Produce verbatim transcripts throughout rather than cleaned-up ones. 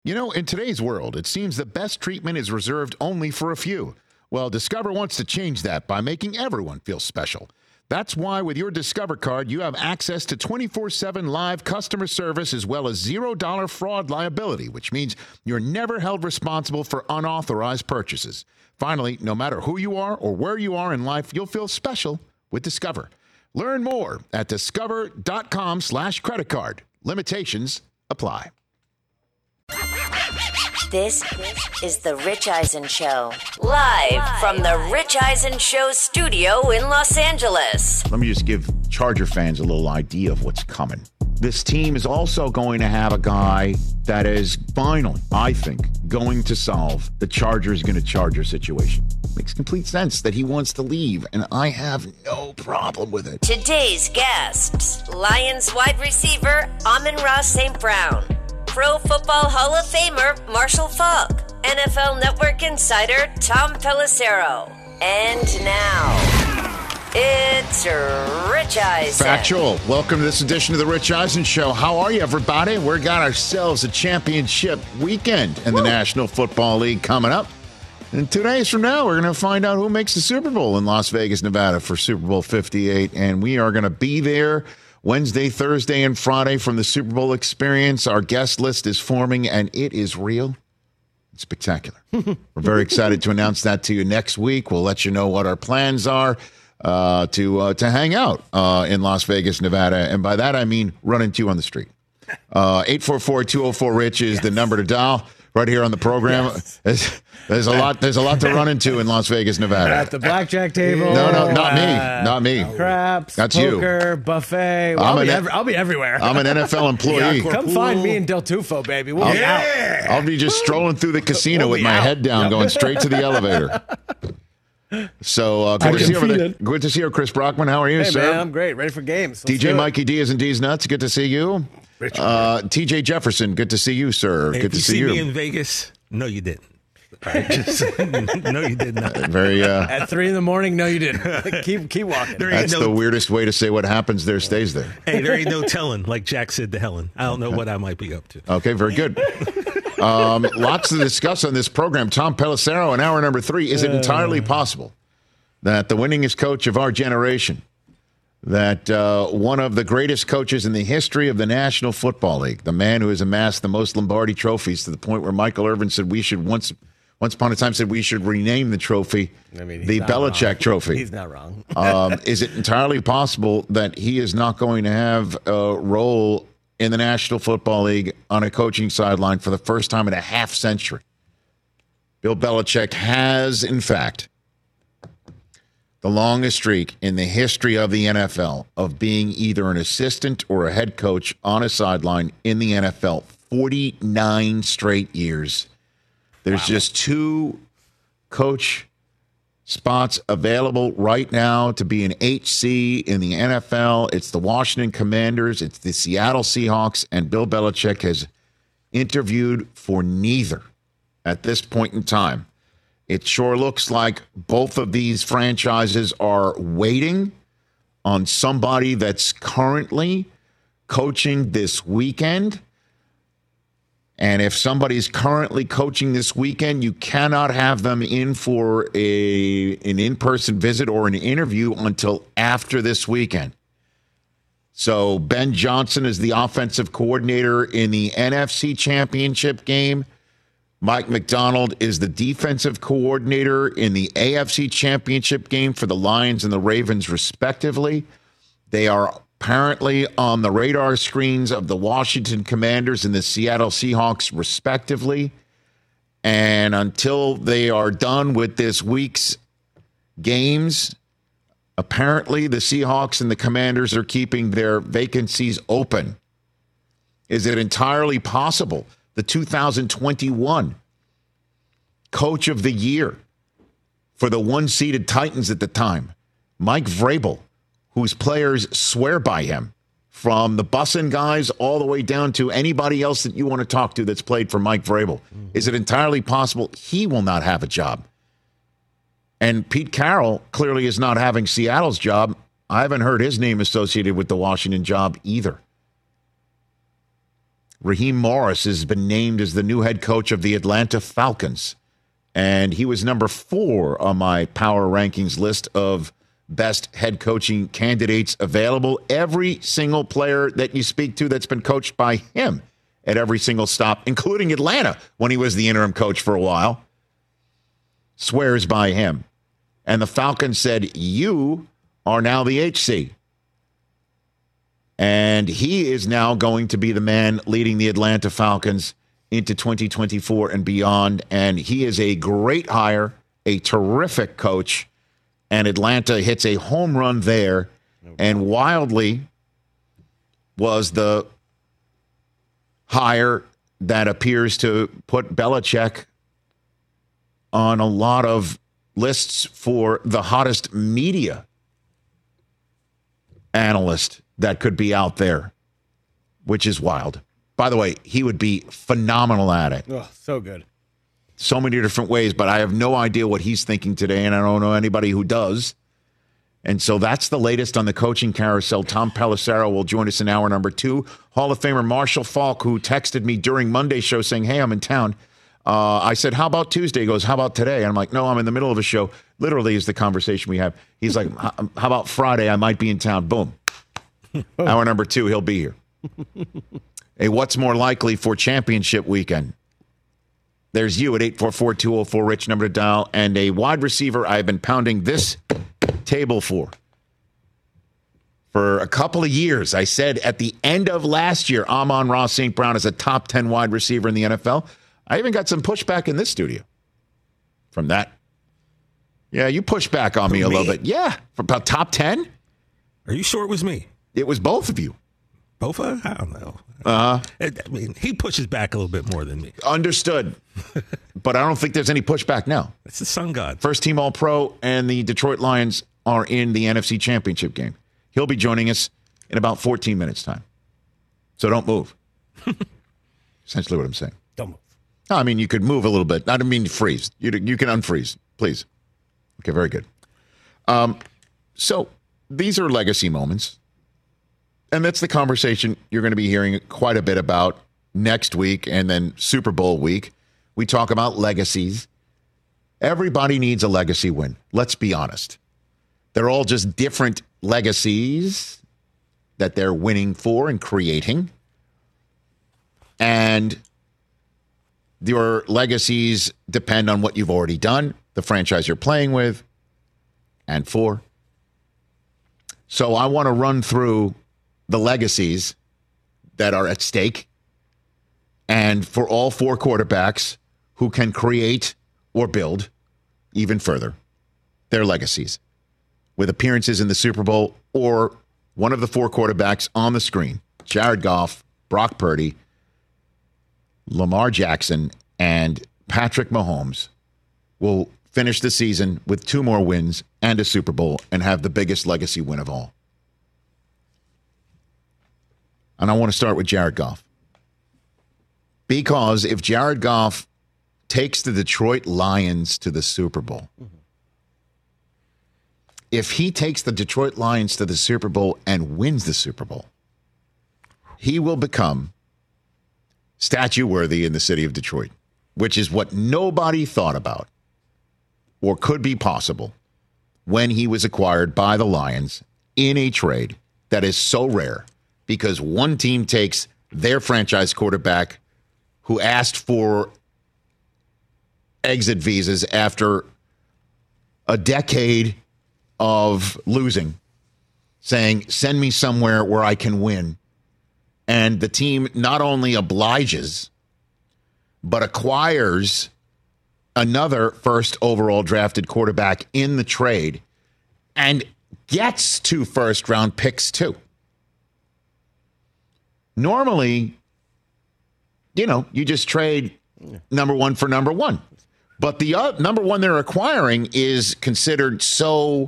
You know, in today's world, it seems the best treatment is reserved only for a few. Well, Discover wants to change that by making everyone feel special. That's why with your Discover card, you have access to twenty-four seven live customer service as well as zero dollar fraud liability, which means you're never held responsible for unauthorized purchases. Finally, no matter who you are or where you are in life, you'll feel special with Discover. Learn more at discover.com slash credit card. Limitations apply. This is The Rich Eisen Show, live from The Rich Eisen Show studio in Los Angeles. Let me just give Charger fans a little idea of what's coming. This team is also going to have a guy that is finally, I think, going to solve the Chargers going to Charger situation. Makes complete sense that he wants to leave, and I have no problem with it. Today's guests, Lions wide receiver Amon-Ra Saint Brown, Pro Football Hall of Famer Marshall Faulk, N F L Network insider Tom Pelissero. And now, it's Rich Eisen. Factual. Welcome to this edition of the Rich Eisen Show. How are you, everybody? We've got ourselves a championship weekend in the Woo. National Football League coming up. And two days from now, we're going to find out who makes the Super Bowl in Las Vegas, Nevada for Super Bowl fifty-eight. And we are going to be there Wednesday, Thursday, and Friday from the Super Bowl experience. Our guest list is forming, and it is real. It's spectacular. We're very excited to announce that to you next week. We'll let you know what our plans are uh, to uh, to hang out uh, in Las Vegas, Nevada. And by that, I mean run into you on the street. Uh, eight four four, two oh four, RICH is yes. the number to dial. Right here on the program, yes. there's, there's a lot. There's a lot to run into in Las Vegas, Nevada. At the blackjack table. No, no, not me, not me. Craps, that's poker, you. Buffet. Well, I'll, be every, I'll be everywhere. I'm an N F L employee. Come find me in Del Tufo, baby. We'll I'll, be out. I'll be just strolling through the casino we'll with my out. head down, yep. going straight to the elevator. So uh, good, to see over there. good to see you, Chris Brockman. How are you, hey, sir? Man, I'm great. Ready for games. Let's D J Mikey D is and D's nuts. Good to see you. Uh, T J Jefferson. Good to see you, sir. Hey, good to you see, see you. me in Vegas. No, you didn't. Right, just, no, you did not. Very uh, at three in the morning. No, you didn't. keep keep walking. That's no, the weirdest way to say what happens there stays there. Hey, there ain't no telling. Like Jack said to Helen, I don't know what I might be up to. Okay, very good. um, lots to discuss on this program. Tom Pelissero in hour number three. Is it entirely possible that the winningest coach of our generation, that uh, one of the greatest coaches in the history of the National Football League, the man who has amassed the most Lombardi trophies to the point where Michael Irvin said we should once, once upon a time said we should rename the trophy I mean, the Belichick wrong. Trophy. He's not wrong. um, is it entirely possible that he is not going to have a role in the National Football League on a coaching sideline for the first time in a half century? Bill Belichick has, in fact, the longest streak in the history of the N F L of being either an assistant or a head coach on a sideline in the N F L. forty-nine straight years. There's wow. just two coach spots available right now to be an H C in the N F L. It's the Washington Commanders. It's the Seattle Seahawks. And Bill Belichick has interviewed for neither at this point in time. It sure looks like both of these franchises are waiting on somebody that's currently coaching this weekend. And if somebody's currently coaching this weekend, you cannot have them in for a an in-person visit or an interview until after this weekend. So Ben Johnson is the offensive coordinator in the N F C Championship game. Mike McDonald is the defensive coordinator in the A F C Championship game for the Lions and the Ravens, respectively. They are apparently on the radar screens of the Washington Commanders and the Seattle Seahawks, respectively. And until they are done with this week's games, apparently the Seahawks and the Commanders are keeping their vacancies open. Is it entirely possible the two thousand twenty-one Coach of the Year for the one-seeded Titans at the time, Mike Vrabel, whose players swear by him, from the Bussin guys all the way down to anybody else that you want to talk to that's played for Mike Vrabel? Mm-hmm. Is it entirely possible he will not have a job? And Pete Carroll clearly is not having Seattle's job. I haven't heard his name associated with the Washington job either. Raheem Morris has been named as the new head coach of the Atlanta Falcons. And he was number four on my power rankings list of best head coaching candidates available. Every single player that you speak to that's been coached by him at every single stop, including Atlanta when he was the interim coach for a while, swears by him. And the Falcons said, you are now the H C. And he is now going to be the man leading the Atlanta Falcons into twenty twenty-four and beyond. And he is a great hire, a terrific coach. And Atlanta hits a home run there. And wildly was the hire that appears to put Belichick on a lot of lists for the hottest media analyst that could be out there, which is wild. By the way, he would be phenomenal at it. Oh, so good. So many different ways, but I have no idea what he's thinking today, and I don't know anybody who does. And so that's the latest on the coaching carousel. Tom Pelissero will join us in hour number two. Hall of Famer Marshall Faulk, who texted me during Monday's show saying, hey, I'm in town. Uh, I said, how about Tuesday? He goes, how about today? And I'm like, no, I'm in the middle of a show. Literally is the conversation we have. He's like, how about Friday? I might be in town. Boom. Hour number two, he'll be here. Hey, what's more likely for championship weekend? There's you at eight four four, two oh four, Rich, number to dial, and a wide receiver I've been pounding this table for. For a couple of years, I said at the end of last year, Amon-Ra Saint Brown is a top ten wide receiver in the N F L. I even got some pushback in this studio from that. Yeah, you pushed back on me a little bit. Yeah, for about top ten. Are you sure it was me? It was both of you. Both of us? I don't know. Uh-huh. I mean, he pushes back a little bit more than me. Understood. But I don't think there's any pushback now. It's the sun god. First team All-Pro, and the Detroit Lions are in the N F C Championship game. He'll be joining us in about fourteen minutes' time. So don't move. Essentially what I'm saying. Don't move. No, I mean, you could move a little bit. I don't mean freeze. You, you can unfreeze, please. Okay, very good. Um, so these are legacy moments. And that's the conversation you're going to be hearing quite a bit about next week and then Super Bowl week. We talk about legacies. Everybody needs a legacy win. Let's be honest. They're all just different legacies that they're winning for and creating. And your legacies depend on what you've already done, the franchise you're playing with, and for. So I want to run through the legacies that are at stake, and for all four quarterbacks who can create or build even further their legacies with appearances in the Super Bowl or one of the four quarterbacks on the screen, Jared Goff, Brock Purdy, Lamar Jackson, and Patrick Mahomes, will finish the season with two more wins and a Super Bowl and have the biggest legacy win of all. And I want to start with Jared Goff. Because if Jared Goff takes the Detroit Lions to the Super Bowl, mm-hmm. if he takes the Detroit Lions to the Super Bowl and wins the Super Bowl, he will become statue-worthy in the city of Detroit, which is what nobody thought about or could be possible when he was acquired by the Lions in a trade that is so rare. Because one team takes their franchise quarterback who asked for exit visas after a decade of losing, saying, send me somewhere where I can win. And the team not only obliges, but acquires another first overall drafted quarterback in the trade and gets two first round picks too. Normally, you know, you just trade number one for number one. But the uh, number one they're acquiring is considered so,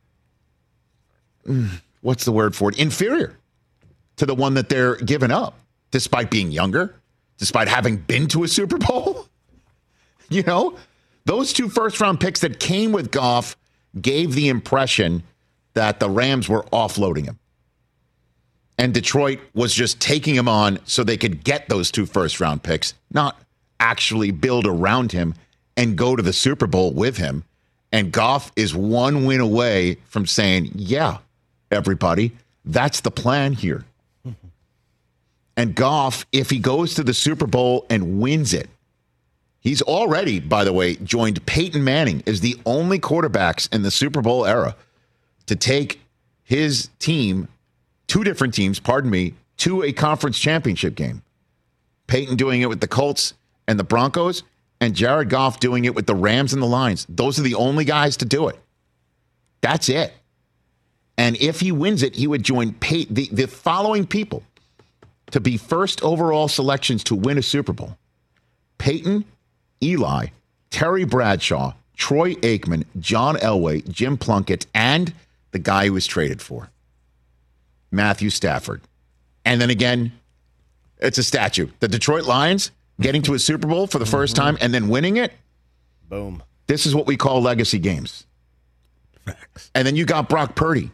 what's the word for it? Inferior to the one that they're giving up, despite being younger, despite having been to a Super Bowl. You know, those two first-round picks that came with Goff gave the impression that the Rams were offloading him. And Detroit was just taking him on so they could get those two first-round picks, not actually build around him and go to the Super Bowl with him. And Goff is one win away from saying, yeah, everybody, that's the plan here. Mm-hmm. And Goff, if he goes to the Super Bowl and wins it, he's already, by the way, joined Peyton Manning as the only quarterbacks in the Super Bowl era to take his team, two different teams, pardon me, to a conference championship game. Peyton doing it with the Colts and the Broncos, and Jared Goff doing it with the Rams and the Lions. Those are the only guys to do it. That's it. And if he wins it, he would join Pey- the, the following people to be first overall selections to win a Super Bowl. Peyton, Eli, Terry Bradshaw, Troy Aikman, John Elway, Jim Plunkett, and the guy he was traded for, Matthew Stafford. And then again, it's a statue. The Detroit Lions getting to a Super Bowl for the first time and then winning it. Boom. This is what we call legacy games. Facts. And then you got Brock Purdy.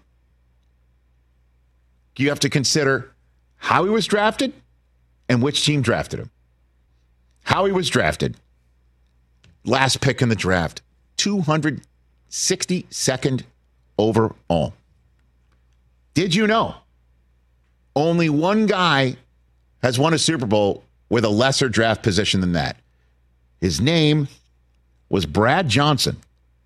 You have to consider how he was drafted and which team drafted him. How he was drafted. Last pick in the draft. two hundred sixty-second overall. Did you know only one guy has won a Super Bowl with a lesser draft position than that? His name was Brad Johnson.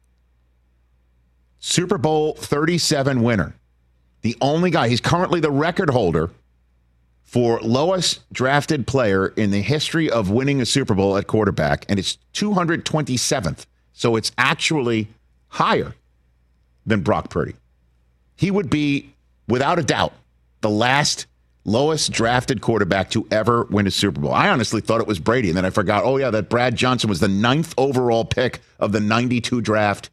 Super Bowl thirty-seven winner. The only guy. He's currently the record holder for lowest drafted player in the history of winning a Super Bowl at quarterback, and it's two hundred twenty-seventh. So it's actually higher than Brock Purdy. He would be, without a doubt, the last lowest drafted quarterback to ever win a Super Bowl. I honestly thought it was Brady, and then I forgot, oh, yeah, that Brad Johnson was the ninth overall pick of the ninety-two draft.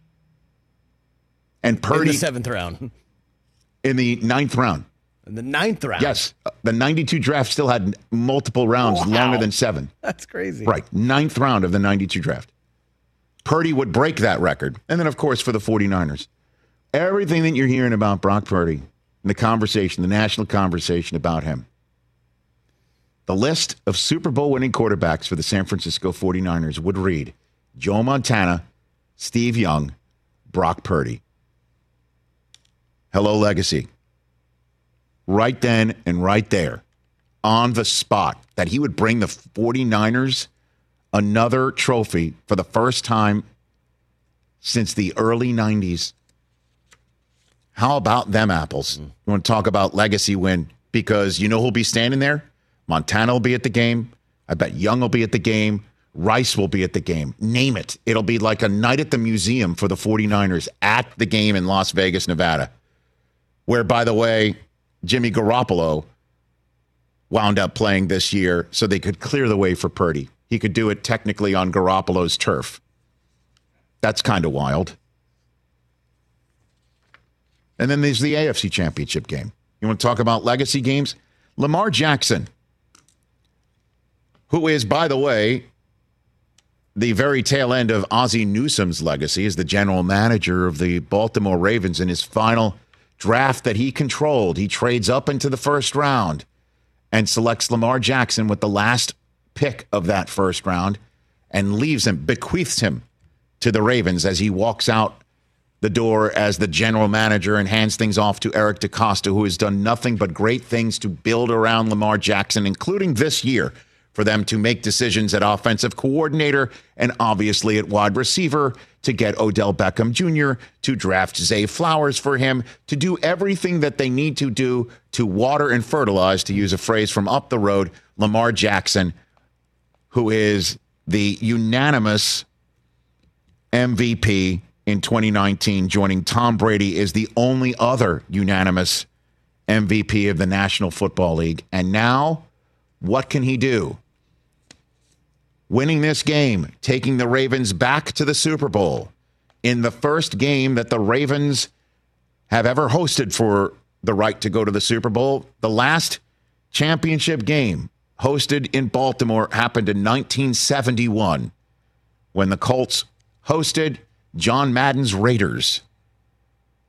And Purdy. In the seventh round. In the ninth round. In the ninth round. Yes. The ninety-two draft still had multiple rounds, Wow. longer than seven. That's crazy. Right. Ninth round of the ninety-two draft. Purdy would break that record. And then, of course, for the 49ers. Everything that you're hearing about Brock Purdy, the conversation, the national conversation about him. The list of Super Bowl winning quarterbacks for the San Francisco 49ers would read Joe Montana, Steve Young, Brock Purdy. Hello, legacy. Right then and right there, on the spot, that he would bring the 49ers another trophy for the first time since the early nineties. How about them apples? You want to talk about legacy win? Because you know who'll be standing there? Montana will be at the game. I bet Young will be at the game. Rice will be at the game. Name it. It'll be like a night at the museum for the 49ers at the game in Las Vegas, Nevada. Where, by the way, Jimmy Garoppolo wound up playing this year so they could clear the way for Purdy. He could do it technically on Garoppolo's turf. That's kind of wild. And then there's the A F C Championship game. You want to talk about legacy games? Lamar Jackson, who is, by the way, the very tail end of Ozzie Newsome's legacy, is the general manager of the Baltimore Ravens in his final draft that he controlled. He trades up into the first round and selects Lamar Jackson with the last pick of that first round and leaves him, bequeaths him to the Ravens as he walks out the door as the general manager and hands things off to Eric DeCosta, who has done nothing but great things to build around Lamar Jackson, including this year, for them to make decisions at offensive coordinator and obviously at wide receiver, to get Odell Beckham Junior, to draft Zay Flowers for him, to do everything that they need to do to water and fertilize, to use a phrase from up the road, Lamar Jackson, who is the unanimous M V P in twenty nineteen, joining Tom Brady as the only other unanimous M V P of the National Football League. And now, what can he do? Winning this game, taking the Ravens back to the Super Bowl in the first game that the Ravens have ever hosted for the right to go to the Super Bowl. The last championship game hosted in Baltimore happened in nineteen seventy-one when the Colts hosted John Madden's Raiders.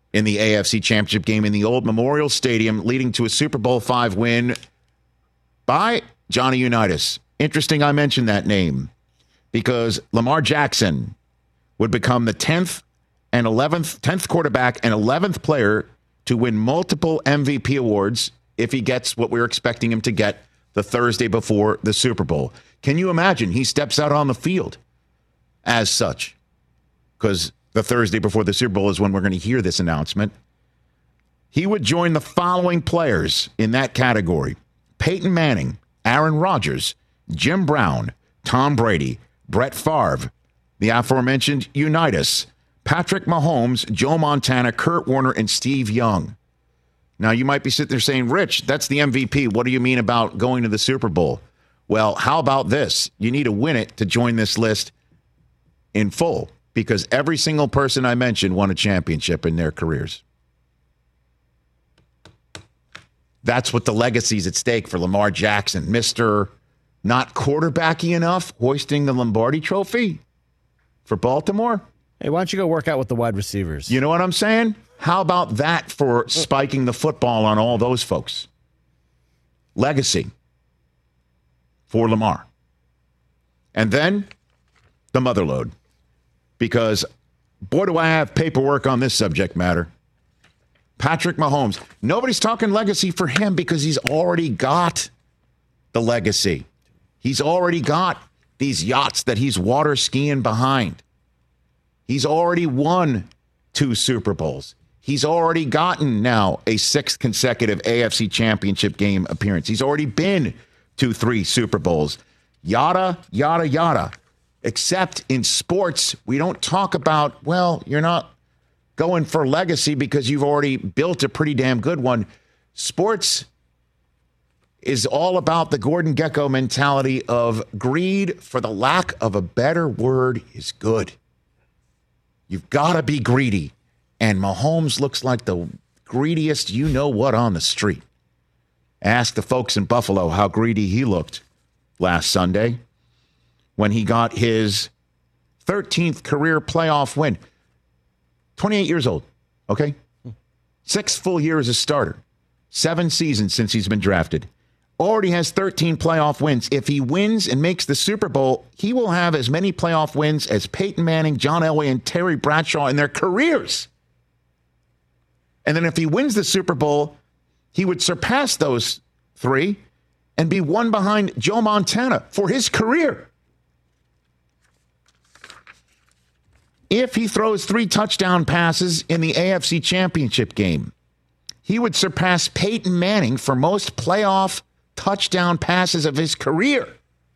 in the A F C Championship game in the old Memorial Stadium, leading to a Super Bowl five win by Johnny Unitas. Interesting I mentioned that name because Lamar Jackson would become the tenth and eleventh, tenth quarterback and eleventh player to win multiple M V P awards if he gets what we're expecting him to get the Thursday before the Super Bowl. Can you imagine? He steps out on the field as such, because the Thursday before the Super Bowl is when we're going to hear this announcement. He would join the following players in that category: Peyton Manning, Aaron Rodgers, Jim Brown, Tom Brady, Brett Favre, the aforementioned Unitas, Patrick Mahomes, Joe Montana, Kurt Warner, and Steve Young. Now, you might be sitting there saying, Rich, that's the M V P. What do you mean about going to the Super Bowl? Well, how about this? You need to win it to join this list in full, because every single person I mentioned won a championship in their careers. That's what the legacy's at stake for Lamar Jackson, Mister Not quarterbacky enough, hoisting the Lombardi Trophy for Baltimore. Hey, why don't you go work out with the wide receivers? You know what I'm saying? How about that for spiking the football on all those folks? Legacy for Lamar. And then the mother lode. Because, boy, do I have paperwork on this subject matter. Patrick Mahomes. Nobody's talking legacy for him because he's already got the legacy. He's already got these yachts that he's water skiing behind. He's already won two Super Bowls. He's already gotten now a sixth consecutive A F C Championship game appearance. He's already been to three Super Bowls. Yada, yada, yada. Except in sports, we don't talk about, well, you're not going for legacy because you've already built a pretty damn good one. Sports is all about the Gordon Gekko mentality of greed, for the lack of a better word, is good. You've got to be greedy. And Mahomes looks like the greediest you-know-what on the street. Ask the folks in Buffalo how greedy he looked last Sunday when he got his thirteenth career playoff win. twenty-eight years old, okay? Six full years as a starter. Seven seasons since he's been drafted. Already has thirteen playoff wins. If he wins and makes the Super Bowl, he will have as many playoff wins as Peyton Manning, John Elway, and Terry Bradshaw in their careers. And then if he wins the Super Bowl, he would surpass those three and be one behind Joe Montana for his career. If he throws three touchdown passes in the A F C Championship game, he would surpass Peyton Manning for most playoff touchdown passes of his career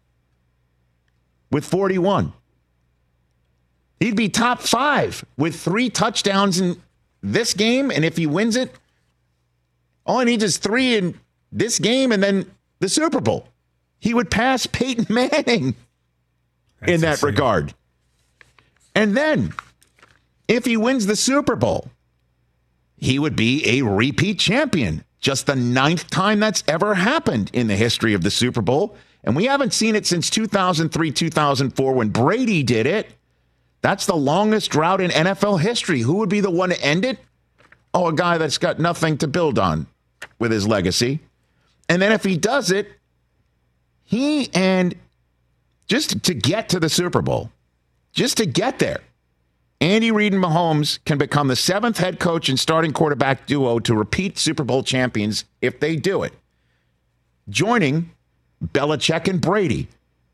with forty-one. He'd be top five with three touchdowns in this game, and if he wins it, all he needs is three in this game and then the Super Bowl. He would pass Peyton Manning That's in that insane. regard. And then, if he wins the Super Bowl, he would be a repeat champion. Just the ninth time that's ever happened in the history of the Super Bowl. And we haven't seen it since two thousand three, two thousand four when Brady did it. That's the longest drought in N F L history. Who would be the one to end it? Oh, a guy that's got nothing to build on with his legacy. And then if he does it, he and just to get to the Super Bowl, just to get there, Andy Reid and Mahomes can become the seventh head coach and starting quarterback duo to repeat Super Bowl champions if they do it, joining Belichick and Brady,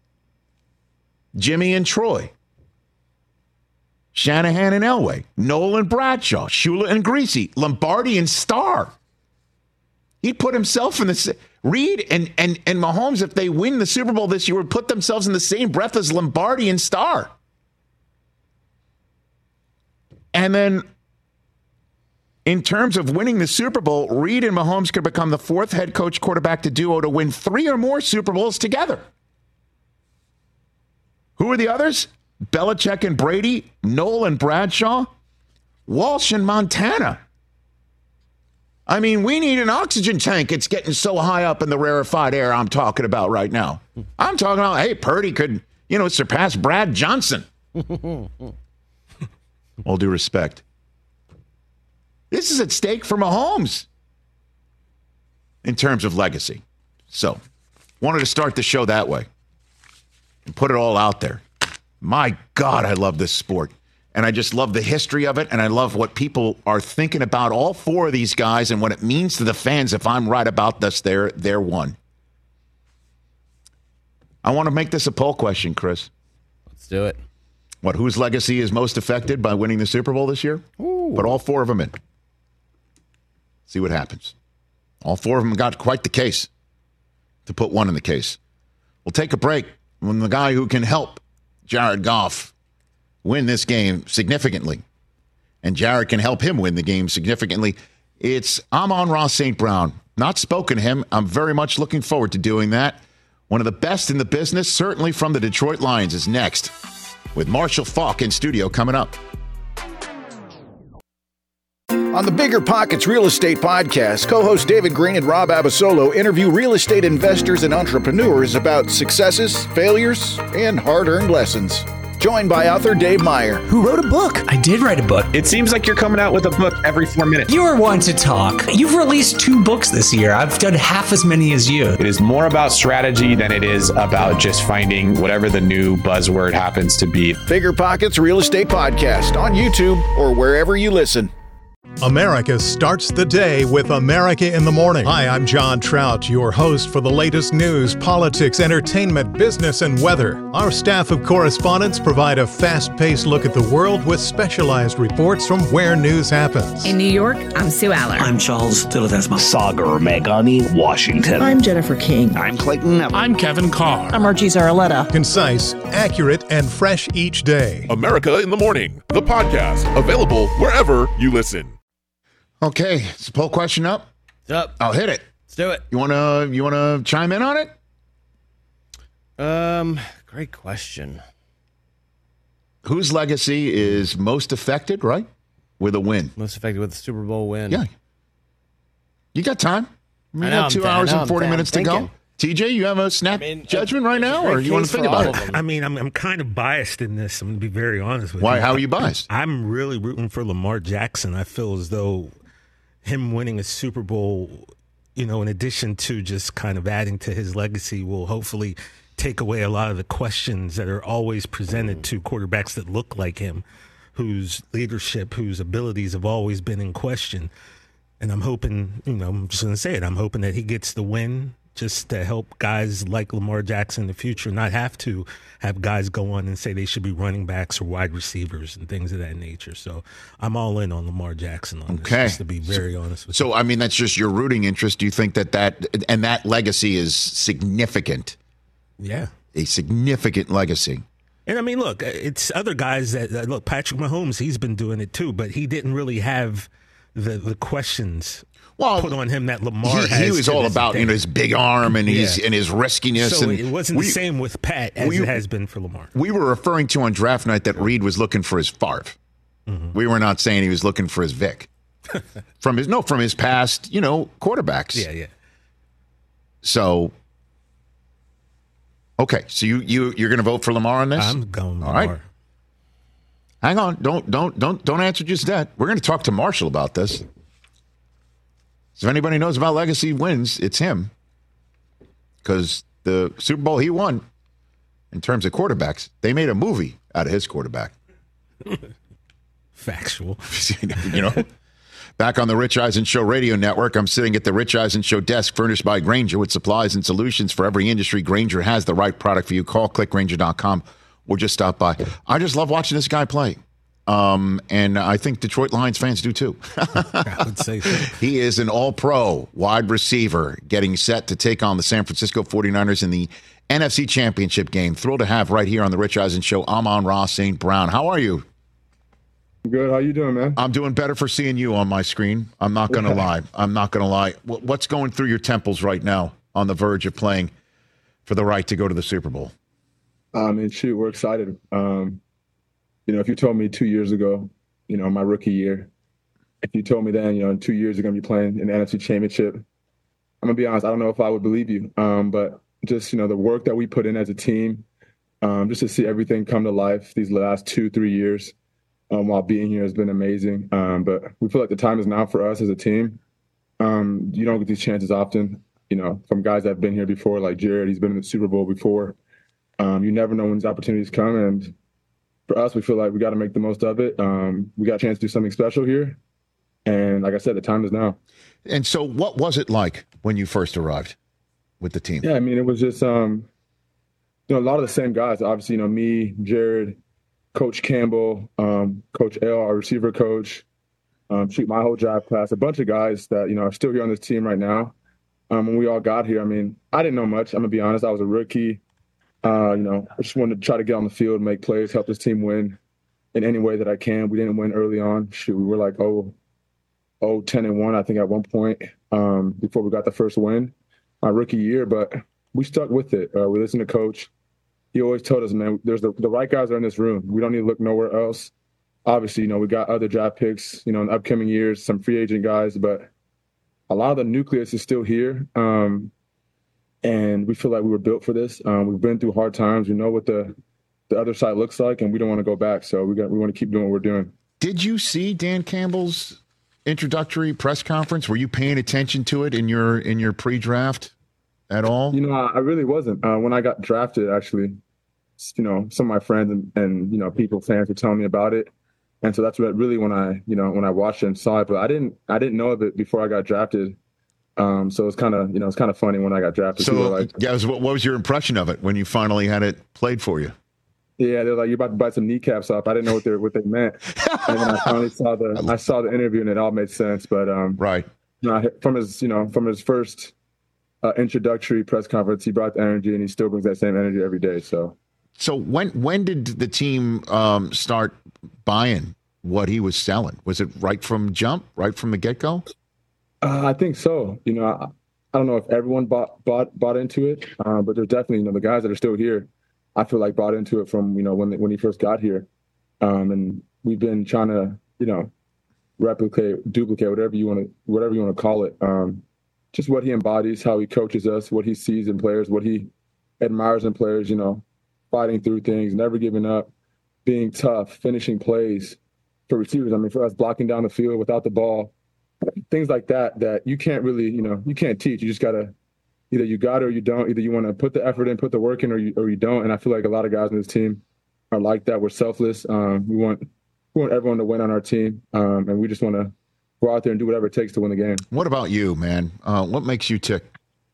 Jimmy and Troy, Shanahan and Elway, Nolan and Bradshaw, Shula and Greasy, Lombardi and Starr. He'd put himself in the Reid and, and, and Mahomes, if they win the Super Bowl this year, would put themselves in the same breath as Lombardi and Starr. And then in terms of winning the Super Bowl, Reid and Mahomes could become the fourth head coach quarterback to duo to win three or more Super Bowls together. Who are the others? Belichick and Brady, Noel and Bradshaw, Walsh and Montana. I mean, we need an oxygen tank. It's getting so high up in the rarefied air I'm talking about right now. I'm talking about, hey, Purdy could, you know, surpass Brad Johnson. All due respect. This is at stake for Mahomes in terms of legacy. So, wanted to start the show that way and put it all out there. My God, I love this sport. And I just love the history of it, and I love what people are thinking about all four of these guys and what it means to the fans. If I'm right about this, they're, they're one. I want to make this a poll question, Chris. Let's do it. What, whose legacy is most affected by winning the Super Bowl this year? Ooh. Put all four of them in. See what happens. All four of them got quite the case to put one in the case. We'll take a break when the guy who can help Jared Goff win this game significantly, and Jared can help him win the game significantly. It's Amon-Ra Saint Brown. Not spoken to him. I'm very much looking forward to doing that. One of the best in the business, certainly from the Detroit Lions, is next with Marshall Faulk in studio coming up. On the Bigger Pockets Real Estate Podcast, co-hosts David Green and Rob Abasolo interview real estate investors and entrepreneurs about successes, failures, and hard-earned lessons. Joined by author Dave Meyer, who wrote a book. I did write a book. It seems like you're coming out with a book every four minutes. You are one to talk. You've released two books this year. I've done half as many as you. It is more about strategy than it is about just finding whatever the new buzzword happens to be. Bigger Pockets Real Estate Podcast on YouTube or wherever you listen. America starts the day with America in the Morning. Hi, I'm John Trout, your host for the latest news, politics, entertainment, business, and weather. Our staff of correspondents provide a fast-paced look at the world with specialized reports from where news happens. In New York, I'm Sue Aller. I'm Charles Tiladesma. Sagar Meghani, Washington. I'm Jennifer King. I'm Clayton Neville. I'm Kevin Carr. I'm Archie Zaraletta. Concise, accurate, and fresh each day. America in the Morning, the podcast, available wherever you listen. Okay, is the poll question up? It's up. I'll hit it. Let's do it. You wanna you wanna chime in on it? Um, great question. Whose legacy is most affected, right? With a win. Most affected with the Super Bowl win. Yeah. You got time. I mean, I you know, got two I'm hours down, and forty I'm minutes to thinking. go. T J, you have a snap I mean, judgment right now, or you want to think about it? I mean, I'm I'm kind of biased in this. I'm going to be very honest with Why, you. Why? How are you biased? I'm really rooting for Lamar Jackson. I feel as though him winning a Super Bowl, you know, in addition to just kind of adding to his legacy, will hopefully take away a lot of the questions that are always presented to quarterbacks that look like him, whose leadership, whose abilities have always been in question. And I'm hoping, you know, I'm just going to say it, I'm hoping that he gets the win just to help guys like Lamar Jackson in the future not have to have guys go on and say they should be running backs or wide receivers and things of that nature. So I'm all in on Lamar Jackson on okay. this, just to be very so, honest with so, you. So, I mean, that's just your rooting interest. Do you think that that, and that legacy is significant? Yeah. A significant legacy. And I mean, look, it's other guys that, look, Patrick Mahomes, he's been doing it too, but he didn't really have the, the questions well, put on him that Lamar he, has. He was all about, you know, his big arm and his, yeah. and his riskiness. So and it wasn't we, the same with Pat as we, it has been for Lamar. We were referring to on draft night that Reed was looking for his Favre. Mm-hmm. We were not saying he was looking for his Vic. from his No, from his past, you know, quarterbacks. Yeah, yeah. So... Okay, so you you you're going to vote for Lamar on this? I'm going All Lamar. right. Hang on, don't don't don't don't answer just that. We're going to talk to Marshall about this. So if anybody knows about legacy wins, it's him. Because the Super Bowl he won, in terms of quarterbacks, they made a movie out of his quarterback. Factual, you know. Back on the Rich Eisen Show radio network, I'm sitting at the Rich Eisen Show desk furnished by Grainger with supplies and solutions for every industry. Grainger has the right product for you. Call click grainger dot com or just stop by. I just love watching this guy play. Um, and I think Detroit Lions fans do too. I would say so. He is an all-pro wide receiver getting set to take on the San Francisco forty-niners in the N F C Championship game. Thrilled to have right here on the Rich Eisen Show, Amon-Ra Saint Brown. How are you? Good. How you doing, man? I'm doing better for seeing you on my screen. I'm not going to lie. I'm not going to lie. What's going through your temples right now on the verge of playing for the right to go to the Super Bowl? I mean, shoot, we're excited. Um, you know, if you told me two years ago, you know, my rookie year, if you told me then, you know, in two years you're going to be playing in the N F C Championship, I'm going to be honest, I don't know if I would believe you. Um, but just, you know, the work that we put in as a team, um, just to see everything come to life these last two, three years, um, while being here has been amazing. Um, but we feel like the time is now for us as a team. Um, you don't get these chances often, you know, from guys that have been here before, like Jared. He's been in the Super Bowl before. Um, you never know when these opportunities come. And for us, we feel like we got to make the most of it. Um, we got a chance to do something special here. And like I said, the time is now. And so what was it like when you first arrived with the team? Yeah, I mean, it was just, um, you know, a lot of the same guys. Obviously, you know, me, Jared, Coach Campbell, um, Coach L, our receiver coach, um, shoot, my whole draft class, a bunch of guys that, you know, are still here on this team right now. Um, when we all got here, I mean, I didn't know much. I'm going to be honest. I was a rookie. Uh, you know, I just wanted to try to get on the field, make plays, help this team win in any way that I can. We didn't win early on. Shoot, we were like, oh, oh, ten and one, I think, at one point um, before we got the first win my rookie year. But we stuck with it. Uh, we listened to Coach. He always told us, man, there's the, the right guys are in this room. We don't need to look nowhere else. Obviously, you know, we got other draft picks, you know, in the upcoming years, some free agent guys, but a lot of the nucleus is still here. Um, and we feel like we were built for this. Um, we've been through hard times. We know what the, the other side looks like, and we don't want to go back. So we got we want to keep doing what we're doing. Did you see Dan Campbell's introductory press conference? Were you paying attention to it in your in your pre-draft at all? You know, I, I really wasn't. Uh, when I got drafted, actually, you know, some of my friends and, and you know, people, fans were telling me about it. And so that's what really when I, you know, when I watched it and saw it, but I didn't, I didn't know of it before I got drafted. Um, so it's kind of, you know, it's kind of funny when I got drafted. So, like, yeah, what was your impression of it when you finally had it played for you? Yeah, they're like, you're about to bite some kneecaps off. I didn't know what they what they meant, and then I finally saw the, I saw the interview, and it all made sense. But um, right, you know, from his, you know, from his first uh, introductory press conference, he brought the energy, and he still brings that same energy every day. So, so when when did the team um, start buying what he was selling? Was it right from jump, right from the get go? Uh, I think so. You know, I, I don't know if everyone bought bought bought into it, uh, but there's definitely, you know, the guys that are still here, I feel like bought into it from, you know, when when he first got here, um, and we've been trying to, you know, replicate, duplicate, whatever you want to, whatever you want to call it. Um, just what he embodies, how he coaches us, what he sees in players, what he admires in players. You know, fighting through things, never giving up, being tough, finishing plays for receivers. I mean, for us, blocking down the field without the ball, things like that that you can't really, you know, you can't teach. You just gotta. Either you got it or you don't. Either you want to put the effort in, put the work in, or you or you don't. And I feel like a lot of guys on this team are like that. We're selfless. Um, we want we want everyone to win on our team, um, and we just want to go out there and do whatever it takes to win the game. What about you, man? Uh, what makes you tick?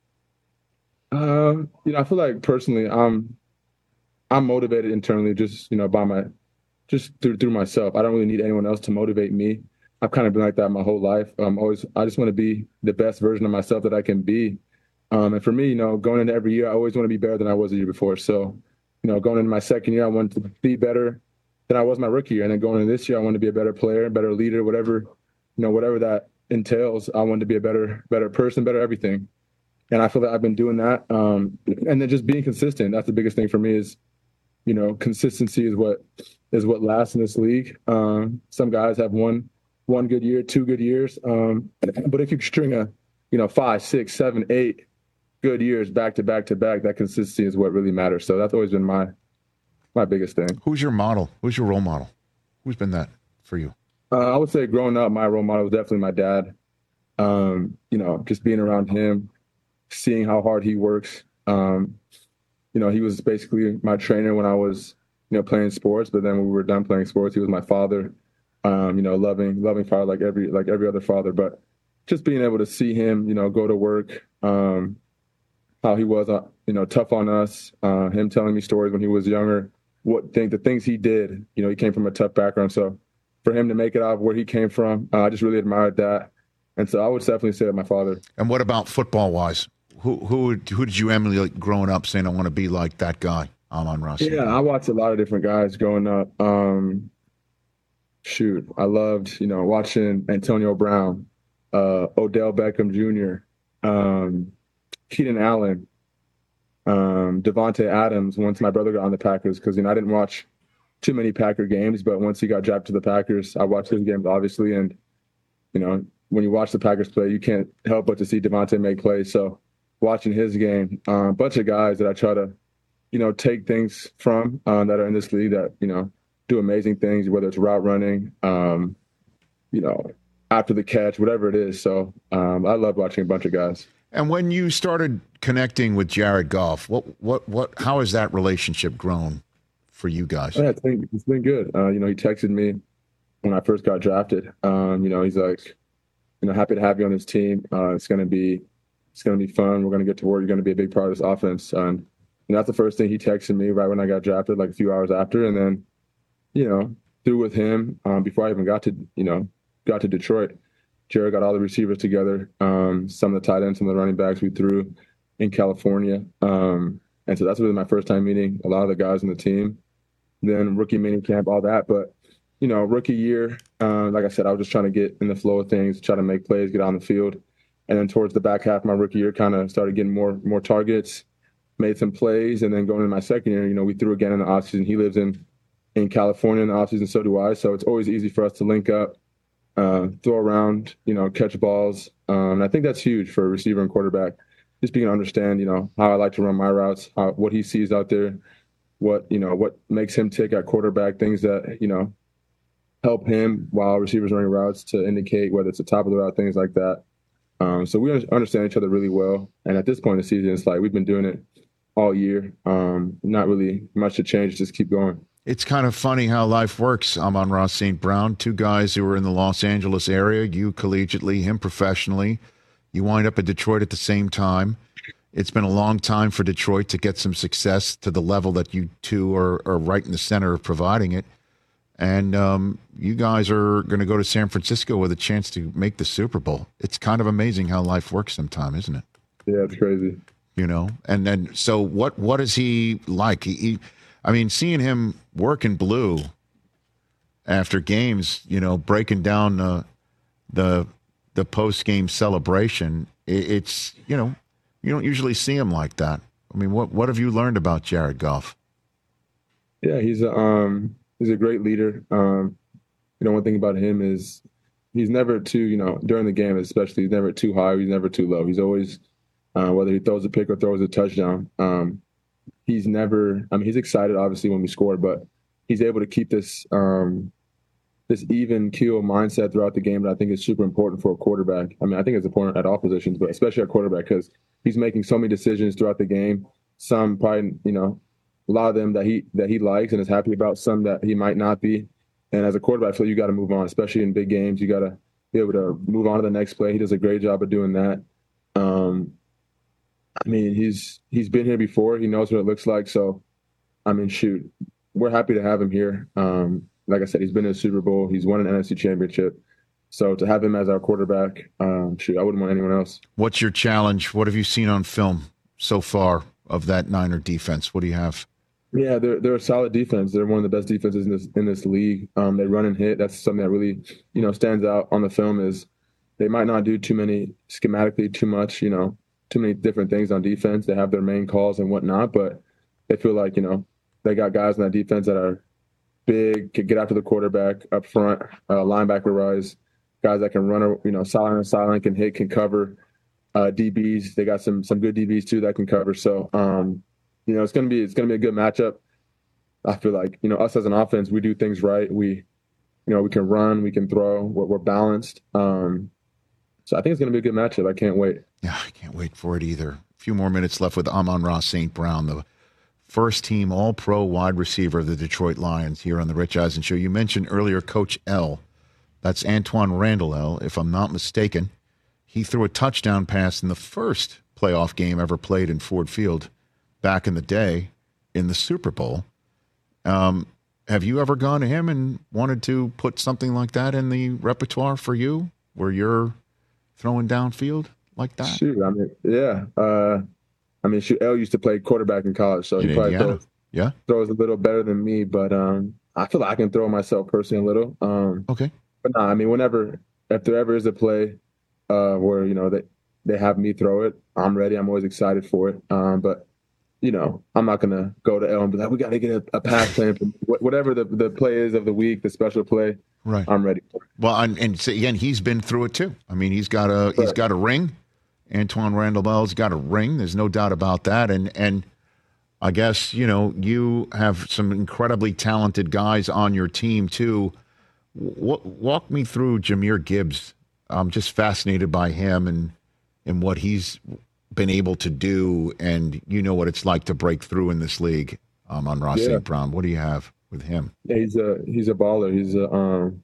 Uh, you know, I feel like personally, I'm I'm motivated internally, just you know, by my just through through myself. I don't really need anyone else to motivate me. I've kind of been like that my whole life. I'm always I just want to be the best version of myself that I can be. Um, and for me, you know, going into every year, I always want to be better than I was the year before. So, you know, going into my second year, I wanted to be better than I was my rookie year. And then going into this year, I want to be a better player, better leader, whatever, you know, whatever that entails. I wanted to be a better, better person, better everything. And I feel that I've been doing that. Um, and then just being consistent. That's the biggest thing for me is, you know, consistency is what is what lasts in this league. Um, some guys have one one good year, two good years. Um, but if you string a, you know, five, six, seven, eight good years back to back to back, that consistency is what really matters. So that's always been my my biggest thing. Who's your model? Who's your role model? Who's been that for you? Uh, I would say growing up, my role model was definitely my dad. Um, you know, just being around him, seeing how hard he works. Um, you know, he was basically my trainer when I was, you know, playing sports. But then when we were done playing sports, he was my father. Um, you know, loving, loving father like every like every other father. But just being able to see him, you know, go to work. Um, how he was, uh, you know, tough on us, uh, him telling me stories when he was younger, what thing, the things he did, you know, he came from a tough background. So for him to make it out of where he came from, uh, I just really admired that. And so I would definitely say that my father. And what about football wise? Who who who did you emulate growing up saying, I want to be like that guy, Amon-Ra? Yeah, I watched a lot of different guys growing up. Um, shoot, I loved, you know, watching Antonio Brown, uh, Odell Beckham Junior, um, Keenan Allen, um, Devontae Adams, once my brother got on the Packers, because, you know, I didn't watch too many Packer games, but once he got drafted to the Packers, I watched his games, obviously. And, you know, when you watch the Packers play, you can't help but to see Devontae make plays. So watching his game, a uh, bunch of guys that I try to, you know, take things from uh, that are in this league that, you know, do amazing things, whether it's route running, um, you know, after the catch, whatever it is. So um, I love watching a bunch of guys. And when you started connecting with Jared Goff, what, what, what, how has that relationship grown for you guys? Yeah, it's been, it's been good. Uh, you know, he texted me when I first got drafted. Um, you know, he's like, you know, happy to have you on this team. Uh, it's gonna be, it's gonna be fun. We're gonna get to work. You're gonna be a big part of this offense. Um, and that's the first thing he texted me right when I got drafted, like a few hours after. And then, you know, through with him um, before I even got to, you know, got to Detroit. Jared got all the receivers together, um, some of the tight ends, some of the running backs we threw in California. Um, and so that's really my first time meeting a lot of the guys on the team. Then rookie mini camp, all that. But, you know, rookie year, uh, like I said, I was just trying to get in the flow of things, try to make plays, get on the field. And then towards the back half of my rookie year, kind of started getting more more targets, made some plays. And then going into my second year, you know, we threw again in the offseason. He lives in, in California in the offseason, so do I. So it's always easy for us to link up. Uh, throw around, you know, catch balls. Um, and I think that's huge for a receiver and quarterback. Just being able to understand, you know, how I like to run my routes, how, what he sees out there, what, you know, what makes him tick at quarterback, things that, you know, help him while receivers running routes to indicate whether it's the top of the route, things like that. Um, so we understand each other really well. And at this point in the season, it's like we've been doing it all year. Um, not really much to change, just keep going. It's kind of funny how life works. Amon-Ra Saint Brown, two guys who were in the Los Angeles area, you collegiately, him professionally. You wind up at Detroit at the same time. It's been a long time for Detroit to get some success to the level that you two are, are right in the center of providing it. And um, you guys are going to go to San Francisco with a chance to make the Super Bowl. It's kind of amazing how life works sometimes, isn't it? Yeah, it's crazy. You know, and then so what? What is he like? He, he I mean, seeing him work in blue after games, you know, breaking down the the the post game celebration, it, it's you know, you don't usually see him like that. I mean, what what have you learned about Jared Goff? Yeah, he's a um, he's a great leader. Um, you know, one thing about him is he's never too, you know, during the game especially, he's never too high, he's never too low. He's always uh, whether he throws a pick or throws a touchdown. Um, He's never, I mean, he's excited, obviously, when we score, but he's able to keep this um, this even keel mindset throughout the game that I think is super important for a quarterback. I mean, I think it's important at all positions, but especially at quarterback because he's making so many decisions throughout the game. Some probably, you know, a lot of them that he that he likes and is happy about, some that he might not be. And as a quarterback, I feel you got to move on, especially in big games. You got to be able to move on to the next play. He does a great job of doing that. Um, I mean, he's he's been here before. He knows what it looks like. So, I mean, shoot, we're happy to have him here. Um, like I said, he's been in the Super Bowl. He's won an N F C championship. So to have him as our quarterback, um, shoot, I wouldn't want anyone else. What's your challenge? What have you seen on film so far of that Niner defense? What do you have? Yeah, they're they're a solid defense. They're one of the best defenses in this in this league. Um, they run and hit. That's something that really, you know, stands out on the film. Is they might not do too many schematically too much, you know. Too many different things on defense. They have their main calls and whatnot, but they feel like, you know, they got guys in that defense that are big, can get after the quarterback up front, uh, linebacker rise, guys that can run, you know, silent and silent, can hit, can cover. Uh, D Bs, they got some some good D Bs too that can cover. So, um, you know, it's gonna be it's gonna be a good matchup. I feel like, you know, us as an offense, we do things right. We, you know, we can run, we can throw, we're, we're balanced. Um, So I think it's going to be a good matchup. I can't wait. Yeah, I can't wait for it either. A few more minutes left with Amon-Ra Saint Brown, the first team All-Pro wide receiver of the Detroit Lions here on the Rich Eisen Show. You mentioned earlier Coach L. That's Antoine Randall L., if I'm not mistaken. He threw a touchdown pass in the first playoff game ever played in Ford Field back in the day in the Super Bowl. Um, have you ever gone to him and wanted to put something like that in the repertoire for you, where you're throwing downfield like that? Shoot, I mean, yeah. Uh, I mean, shoot, L used to play quarterback in college, so in he probably Indiana. throws, yeah. throws a little better than me, but um, I feel like I can throw myself personally a little. Um, okay. But no, nah, I mean, whenever, if there ever is a play uh, where, you know, they, they have me throw it, I'm ready. I'm always excited for it. Um, but, you know, I'm not going to go to L and be like, we got to get a, a pass plan. Whatever the, the play is of the week, the special play. Right. I'm ready for it. Well, and, and so again, he's been through it too. I mean, he's got a right. he's got a ring. Antoine Randall Bell's got a ring. There's no doubt about that. And and I guess, you know, you have some incredibly talented guys on your team, too. W- walk me through Jahmyr Gibbs. I'm just fascinated by him and, and what he's been able to do. And you know what it's like to break through in this league. Um, on Ross Yeah. Saint Brown. What do you have with him? Yeah, he's a he's a baller. He's a um,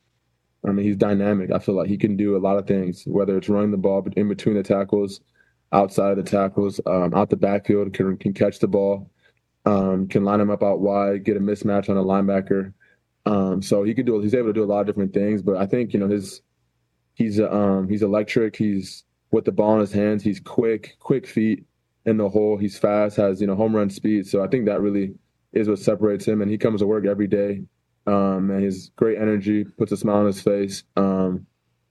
I mean, he's dynamic. I feel like he can do a lot of things, whether it's running the ball in between the tackles, outside of the tackles, um, out the backfield, can can catch the ball, um, can line him up out wide, get a mismatch on a linebacker. Um, so he could do. He's able to do a lot of different things. But I think you know his he's um, he's electric. He's with the ball in his hands. He's quick, quick feet in the hole. He's fast. Has you know home run speed. So I think that really is what separates him. And he comes to work every day. Um, and his great energy puts a smile on his face. Um,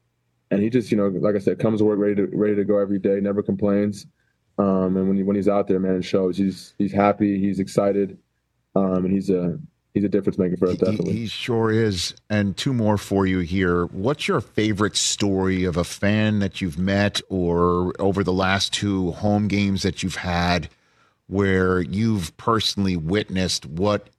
and he just, you know, like I said, comes to work ready to ready to go every day, never complains. Um, and when he, when he's out there, man, it shows. He's he's happy, he's excited, um, and he's a he's a difference maker for us, definitely. He, he sure is. And two more for you here. What's your favorite story of a fan that you've met or over the last two home games that you've had where you've personally witnessed what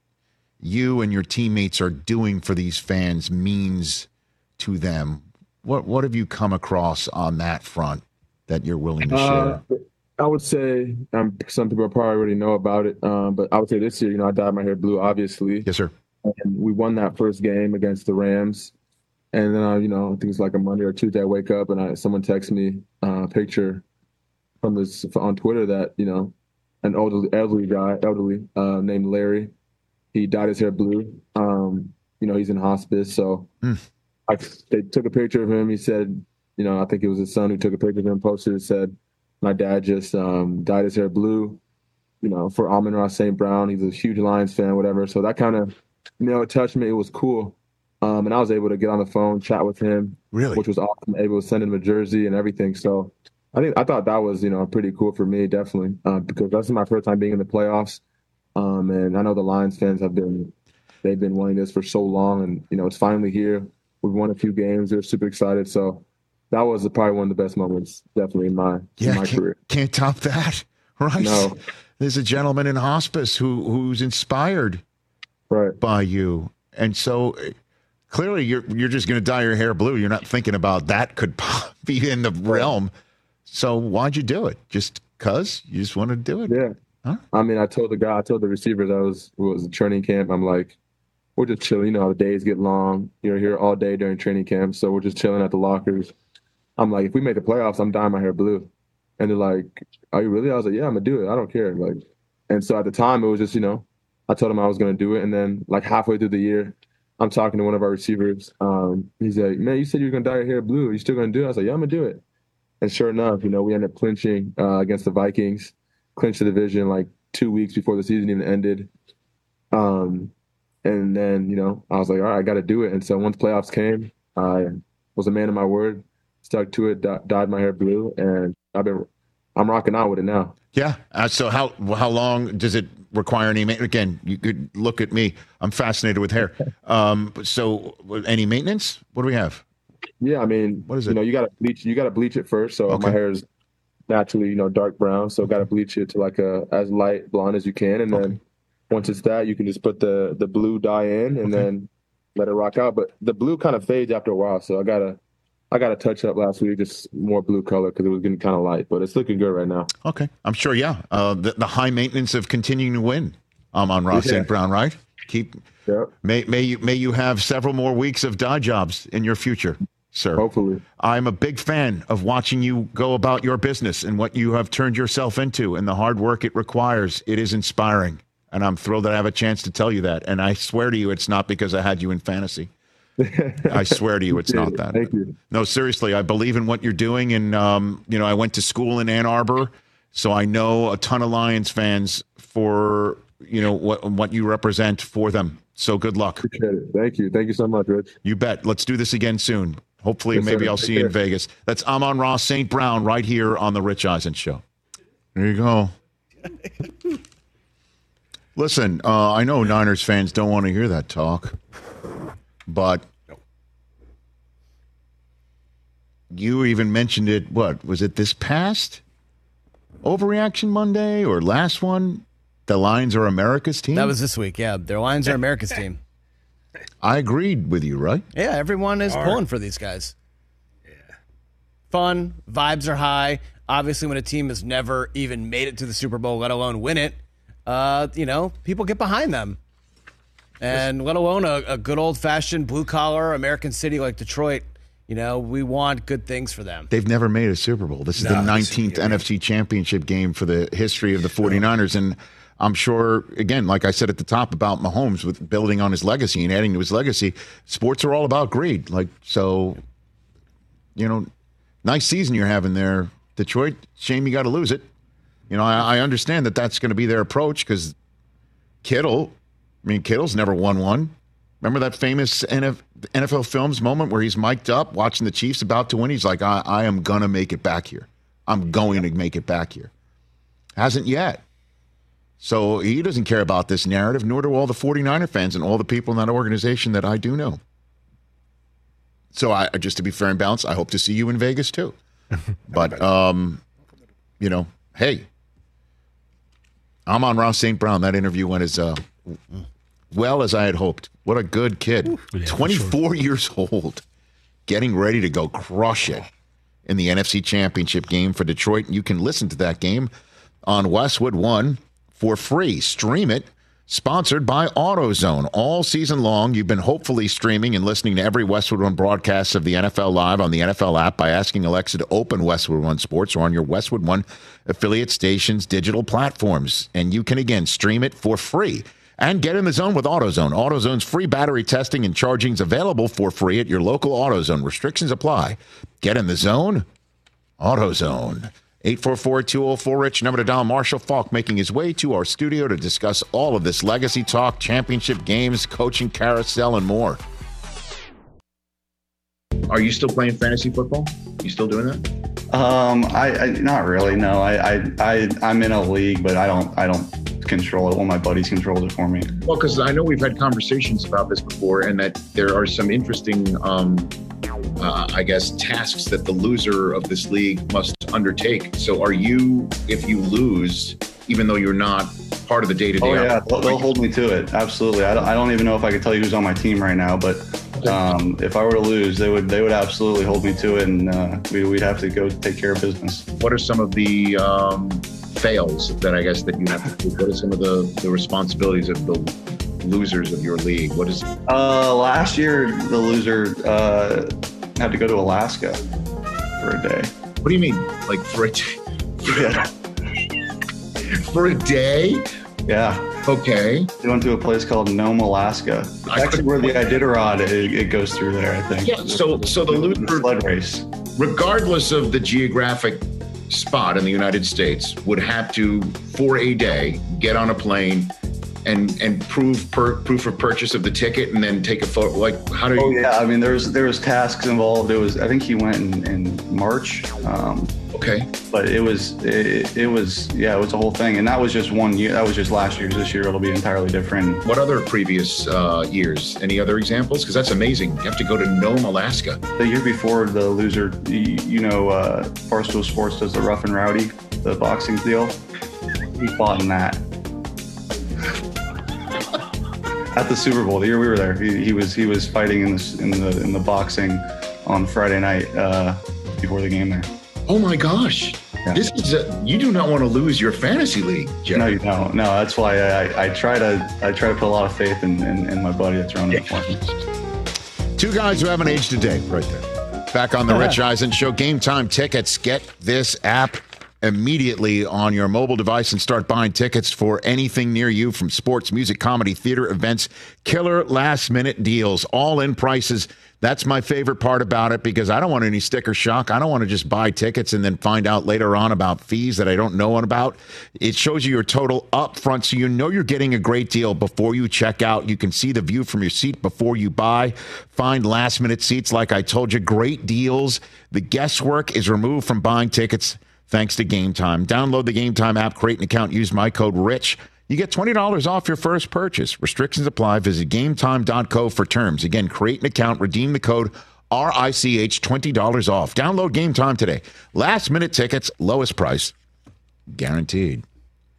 you and your teammates are doing for these fans means to them? What what have you come across on that front that you're willing to share? Uh, I would say um, some people probably already know about it, um, but I would say this year, you know, I dyed my hair blue, obviously. Yes, sir. And we won that first game against the Rams. And then, I, you know, I think it's like a Monday or Tuesday, I wake up and I, someone texts me uh, a picture from this on Twitter that, you know, an elderly, elderly guy, elderly, uh, named Larry, he dyed his hair blue. Um, you know, he's in hospice. So mm. I, they took a picture of him. He said, you know, I think it was his son who took a picture of him, posted it, said, my dad just um, dyed his hair blue, you know, for Amon-Ra Saint Brown. He's a huge Lions fan, whatever. So that kind of, you know, it touched me. It was cool. Um, and I was able to get on the phone, chat with him, really, which was awesome. Able to send him a jersey and everything. So I think I thought that was, you know, pretty cool for me, definitely, uh, because that's my first time being in the playoffs. Um, and I know the Lions fans have been, they've been wanting this for so long, and you know, it's finally here. We've won a few games. They're super excited. So that was probably one of the best moments, definitely in my yeah, in my can't, career. Can't top that, right? No. There's a gentleman in hospice who who's inspired right. by you, and so clearly you're you're just going to dye your hair blue. You're not thinking about that could be in the realm. So why'd you do it? Just cause you just wanted to do it? Yeah. Huh? I mean, I told the guy, I told the receivers, I was was a training camp. I'm like, we're just chilling. You know how the days get long. You're here all day during training camp, so we're just chilling at the lockers. I'm like, if we make the playoffs, I'm dyeing my hair blue. And they're like, are you really? I was like, yeah, I'm gonna do it. I don't care. Like, and so at the time, it was just, you know, I told him I was gonna do it, and then like halfway through the year, I'm talking to one of our receivers. Um, he's like, man, you said you were gonna dye your hair blue. Are you still gonna do it? I was like, yeah, I'm gonna do it. And sure enough, you know, we ended up clinching uh, against the Vikings, clinched the division like two weeks before the season even ended. Um, and then, you know, I was like, all right, I got to do it. And so once playoffs came, I was a man of my word, stuck to it, dyed my hair blue, and I've been, I'm rocking out with it now. Yeah. Uh, so how how long does it require any maintenance? Again, you could look at me. I'm fascinated with hair. Um, so any maintenance? What do we have? Yeah, I mean, what is it? You know, you got to bleach. You got to bleach it first. So okay. my hair is naturally, you know, dark brown. So got to bleach it to like a as light blonde as you can, and okay. then once it's that, you can just put the the blue dye in, and okay. then let it rock out. But the blue kind of fades after a while, so I gotta I got a touch up last week, just more blue color because it was getting kind of light. But it's looking good right now. Okay, I'm sure. Yeah, uh, the, the high maintenance of continuing to win. Um, on Ross yeah. Saint Brown, right? Keep. Yep. May may you may you have several more weeks of dye jobs in your future, sir. Hopefully. I'm a big fan of watching you go about your business and what you have turned yourself into and the hard work it requires. It is inspiring. And I'm thrilled that I have a chance to tell you that. And I swear to you, it's not because I had you in fantasy. I swear to you, it's not that. Thank you. No, seriously, I believe in what you're doing. And, um, you know, I went to school in Ann Arbor, so I know a ton of Lions fans for, you know, what what you represent for them. So good luck. Appreciate it. Thank you. Thank you so much, Rich. You bet. Let's do this again soon. Hopefully, yes, maybe sir. I'll Take see you care. in Vegas. That's Amon-Ra Saint Brown right here on The Rich Eisen Show. There you go. Listen, uh, I know Niners fans don't want to hear that talk, but you even mentioned it, what, was it this past Overreaction Monday or last one? the Lions are America's team? That was this week, yeah. The Lions are America's team. I agreed with you, right? Yeah, everyone is All pulling right. for these guys. Yeah. Fun, vibes are high. Obviously, when a team has never even made it to the Super Bowl, let alone win it, uh, you know, people get behind them. And let alone a, a good old-fashioned blue-collar American city like Detroit, you know, we want good things for them. They've never made a Super Bowl. This is No, the this nineteenth is- N F C Championship game for the history of the 49ers. And I'm sure, again, like I said at the top about Mahomes, with building on his legacy and adding to his legacy, sports are all about greed. Like, so, you know, nice season you're having there, Detroit. Shame you got to lose it. You know, I, I understand that that's going to be their approach because Kittle, I mean, Kittle's never won one. Remember that famous N F L Films moment where he's mic'd up watching the Chiefs about to win? He's like, I, I am going to make it back here. I'm going to make it back here. Hasn't yet. So he doesn't care about this narrative, nor do all the 49er fans and all the people in that organization that I do know. So I just to be fair and balanced, I hope to see you in Vegas too. But, um, you know, hey, I'm on Ross Saint Brown. That interview went as uh, well as I had hoped. What a good kid. Yeah, twenty-four years old, getting ready to go crush it in the N F C Championship game for Detroit. You can listen to that game on Westwood One for free. Stream it. Sponsored by AutoZone. All season long, you've been hopefully streaming and listening to every Westwood One broadcast of the N F L Live on the N F L app by asking Alexa to open Westwood One Sports or on your Westwood One affiliate stations' digital platforms. And you can, again, stream it for free. And get in the zone with AutoZone. AutoZone's free battery testing and charging is available for free at your local AutoZone. Restrictions apply. Get in the zone. AutoZone. eight four four, two oh four, RICH. Number to dial. Marshall Faulk making his way to our studio to discuss all of this legacy talk, championship games, coaching carousel, and more. Are you still playing fantasy football? You still doing that? Um, I, I not really. No, I, I, I, I'm in a league, but I don't, I don't control it. One of my buddies controls it for me. Well, because I know we've had conversations about this before, and that there are some interesting, um, uh, I guess, tasks that the loser of this league must undertake. So, are you, if you lose, even though you're not part of the day-to-day? Oh yeah, they'll, they'll hold me to it. Absolutely. I don't, I don't even know if I could tell you who's on my team right now, but um, if I were to lose, they would, they would absolutely hold me to it, and uh, we, we'd have to go take care of business. What are some of the um, fails that I guess that you have to do? What are some of the, the responsibilities of the losers of your league? What is? Uh, last year, the loser uh, had to go to Alaska for a day. What do you mean, like for a day? Yeah. For a day? Yeah. Okay. We went to a place called Nome, Alaska. It's actually where the Iditarod it, it goes through there, I think. Yeah. So, so the loser sled race, regardless of the geographic spot in the United States, would have to, for a day, get on a plane and and prove per, proof of purchase of the ticket, and then take a photo. Like, how do you? Oh yeah, I mean, there was there was tasks involved. It was, I think he went in, in March. Um, okay. But it was it, it was yeah, it was a whole thing, and that was just one year. That was just last year's. This year it'll be entirely different. What other previous uh, years? Any other examples? Because that's amazing. You have to go to Nome, Alaska. The year before, the loser, you, you know, uh, Barstool Sports does the Rough and Rowdy, the boxing deal. He fought in that. At the Super Bowl, the year we were there, he, he was he was fighting in the in the in the boxing on Friday night uh, before the game there. Oh my gosh! Yeah. This is a, you do not want to lose your fantasy league, Jerry. No, you don't. No, that's why I, I, I try to I try to put a lot of faith in in, in my buddy that's running it for me. Two guys who haven't aged a day, right there. Back on the Rich Eisen Show. Game Time tickets. Get this app immediately on your mobile device and start buying tickets for anything near you, from sports, music, comedy, theater, events, killer last minute deals, all in prices. That's my favorite part about it, because I don't want any sticker shock. I don't want to just buy tickets and then find out later on about fees that I don't know about. It shows you your total up front, so you know you're getting a great deal before you check out. You can see the view from your seat before you buy. Find last minute seats, like I told you. Great deals. The guesswork is removed from buying tickets thanks to Game Time. Download the Game Time app, create an account, use my code RICH. You get twenty dollars off your first purchase. Restrictions apply. Visit game time dot co for terms. Again, create an account, redeem the code R I C H, twenty dollars off. Download Game Time today. Last minute tickets, lowest price, guaranteed.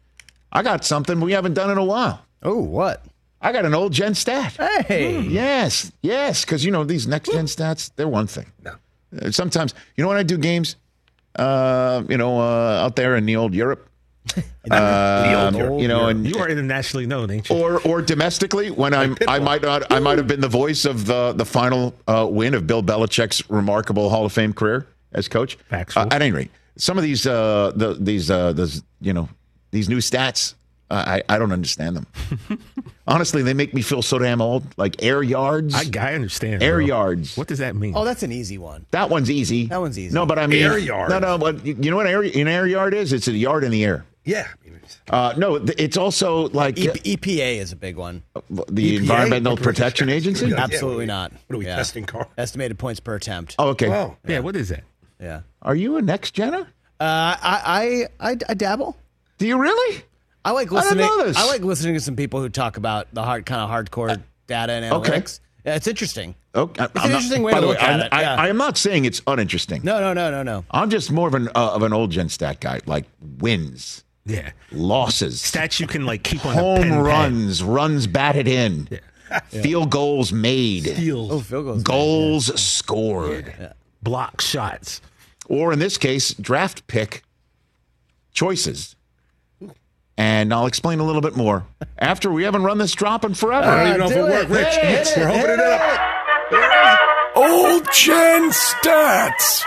I got something we haven't done in a while. Oh, what? I got an old gen stat. Hey. Mm, yes, yes, because, you know, these next gen stats, they're one thing. No. Uh, Sometimes, you know, when I do games, uh, you know, uh, out there in the old Europe, uh, you know, and you are internationally known, ain't you? or or domestically, when I'm, I might not, I might have been the voice of the the final uh, win of Bill Belichick's remarkable Hall of Fame career as coach. Factual. Uh, at any rate, some of these, uh, the, these, uh, those, you know, these new stats, uh, I I don't understand them. Honestly, they make me feel so damn old. Like air yards. I, I understand. Air bro. yards. What does that mean? Oh, that's an easy one. That one's easy. That one's easy. No, but I mean Air yard. No, no, but you know what air, an air yard is? It's a yard in the air. Yeah. Uh, no, th- it's also like E- EPA is a big one. the E P A? Environmental Protection Agency. Yeah, Absolutely what are we- not. What are we Yeah. testing cars? Estimated points per attempt. Oh, okay. Oh. yeah, what is that? Yeah. Are you a next gener? Uh, I, I, I, I dabble. Do you really? I like I didn't listening. know this. I like listening to some people who talk about the hard kind of hardcore data and okay. analytics. Yeah, it's interesting. Okay. It's an interesting way by to the look way, at I'm- it, I, yeah. I am not saying it's uninteresting. No, no, no, no, no. I'm just more of an uh, of an old gen stat guy, like wins, Yeah. losses, Stats you can like keep on a pen home pad. runs, runs batted in, field goals made, Oh, field goals. goals scored, block shots. or in this case, draft pick choices. And I'll explain a little bit more after we haven't run this drop in forever. I don't even know if it worked. Rich, Hit it, hits. hit We're it, hoping hit it up. Old Gen Stats.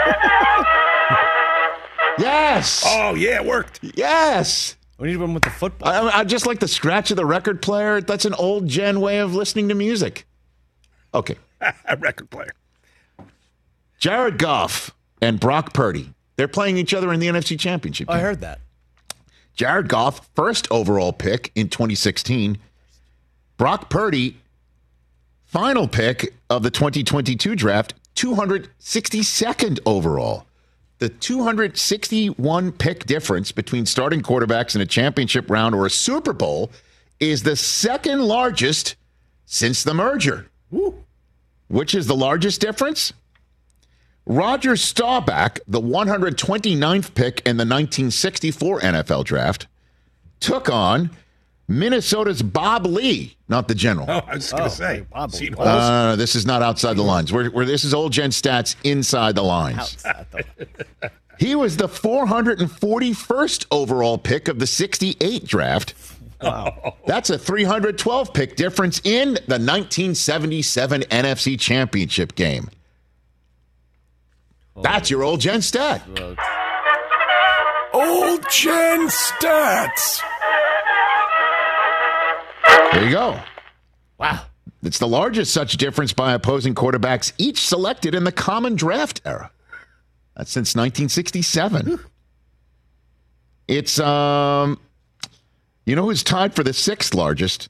Yes. Oh, yeah, it worked. Yes. We need one with the football. I, I just like the scratch of the record player. That's an old gen way of listening to music. Okay. A record player. Jared Goff and Brock Purdy. They're playing each other in the N F C Championship Oh, I game. heard that. Jared Goff, first overall pick in twenty sixteen. Brock Purdy, final pick of the twenty twenty-two draft, two hundred sixty-second overall. The two hundred sixty-one pick difference between starting quarterbacks in a championship round or a Super Bowl is the second largest since the merger. Woo. Which is the largest difference? Roger Staubach, the one hundred twenty-ninth pick in the nineteen sixty-four N F L draft, took on Minnesota's Bob Lee, not the general. Oh, I was going to say. Bob Lee. Seat Uh, holes. Uh, this is not outside the lines. We're, we're, this is old gen stats inside the lines. Outside the- He was the four hundred forty-first overall pick of the sixty-eight draft. Wow. That's a three hundred twelve pick difference in the nineteen seventy-seven N F C Championship game. That's your old gen stat. Old Gen Stats. There you go. Wow. It's the largest such difference by opposing quarterbacks each selected in the common draft era. That's since nineteen sixty-seven. It's, um, you know who's tied for the sixth largest?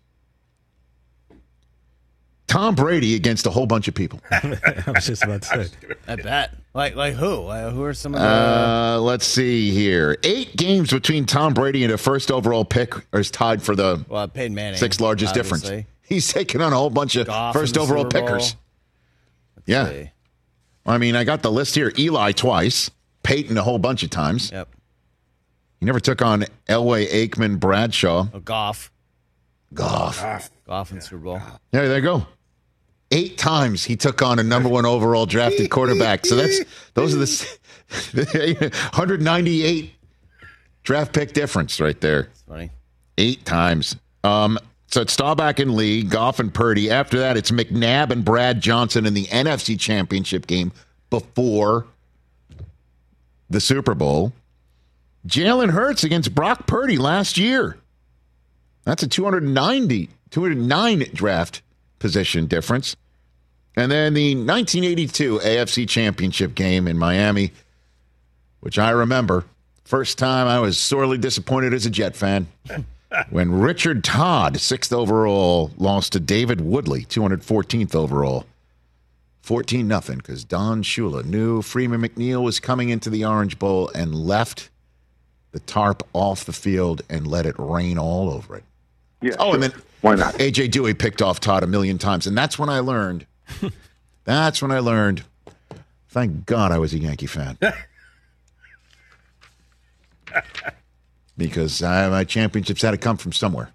Tom Brady against a whole bunch of people. I was just about to say. I bet. Like, like who? Like, who are some of the? Uh, let's see here. Eight games between Tom Brady and a first overall pick is tied for the well, Peyton Manning. sixth largest obviously. difference. He's taking on a whole bunch of Goff in first the overall Super Bowl. pickers. Let's Yeah. see. I mean, I got the list here. Eli twice, Peyton a whole bunch of times. Yep. He never took on Elway, Aikman, Bradshaw. Oh, Goff. Goff. Goff in the Super Bowl. Yeah, there you go. Eight times he took on a number one overall drafted quarterback. So that's those are the s- one hundred ninety-eight draft pick difference right there. That's funny. Eight times. Um, so it's Staubach and Lee, Goff and Purdy. After that, it's McNabb and Brad Johnson in the N F C Championship game before the Super Bowl. Jalen Hurts against Brock Purdy last year. That's a two hundred ninety, two hundred nine draft position difference. And then the nineteen eighty-two A F C Championship game in Miami, which I remember. First time I was sorely disappointed as a Jet fan when Richard Todd, sixth overall, lost to David Woodley, two hundred fourteenth overall. fourteen nothing because Don Shula knew Freeman McNeil was coming into the Orange Bowl and left the tarp off the field and let it rain all over it. Yeah, oh, sure. and then Why not? A J Dewey picked off Todd a million times, and that's when I learned. that's when I learned. Thank God I was a Yankee fan. because uh, my championships had to come from somewhere.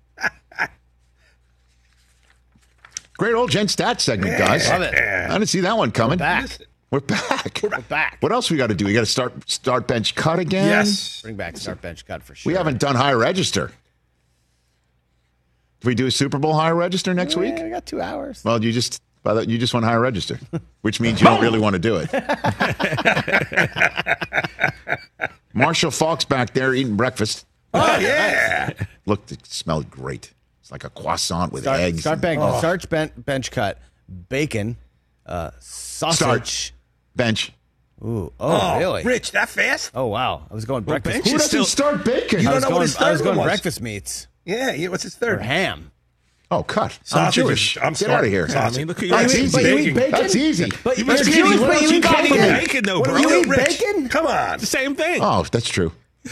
Great old Gen Stat segment, Yeah, guys. love it. I didn't see that one coming. We're back. We're back. We're back. What else we got to do? We got to start start bench cut again. Yes. Bring back start bench cut for sure. We haven't done high register. Do we do a Super Bowl high register next Yeah, week? we got two hours. Well, you just by the, you just went high register, which means you don't really want to do it. Marshall Falk's back there eating breakfast. Oh, yeah. Looked, it smelled great. It's like a croissant with Start, eggs. start bench, Oh. start bench, bench cut, bacon, uh, sausage. Start bench. Ooh, oh, Oh, really? Rich, that fast? Oh, wow. I was going breakfast. bench Who is doesn't still- start bacon? You I don't was know what going, his I third was one going was. breakfast meats Yeah, yeah, what's his or third? ham. Oh, cut. I'm Sausage Jewish. is- I'm Get sorry. out of here. I mean, look at That's you. easy. But you eat bacon? That's easy. But You you're must be Jewish, eating- but what you else eat got bacon? for me? Bacon, though, What bro. do you You eat, eat Rich? bacon? Come on. The same thing. Oh, that's true.